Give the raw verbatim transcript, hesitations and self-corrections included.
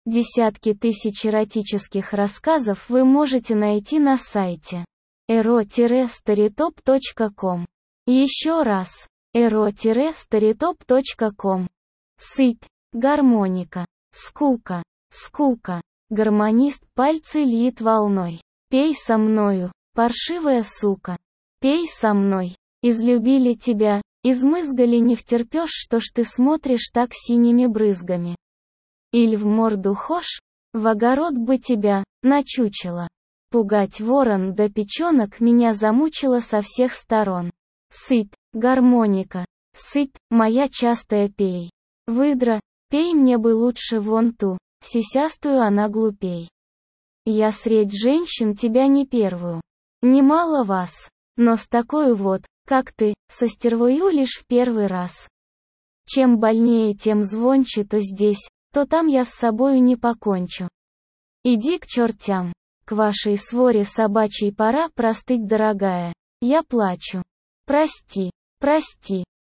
Десятки тысяч эротических рассказов вы можете найти на сайте эро старитоп точка ком. Еще раз. эро старитоп точка ком. Сыпь. Гармоника. Скука. Скука. Гармонист пальцы льет волной. Пей со мною, паршивая сука. Пей со мной. Излюбили тебя, измызгали, не втерпешь, что ж ты смотришь так синими брызгами. Иль в морду хошь, в огород бы тебя, начучело. Пугать ворон да печенок меня замучило со всех сторон. Сыпь, гармоника, сыпь, моя частая пей. Выдра, пей мне бы лучше вон ту, сисястую она глупей. Я средь женщин тебя не первую. Немало вас, но с такой вот, как ты, со стервою лишь в первый раз. Чем больнее, тем звонче то здесь, то там я с собою не покончу. Иди к чертям. К вашей своре собачьей пора простыть, дорогая. Я плачу. Прости, прости.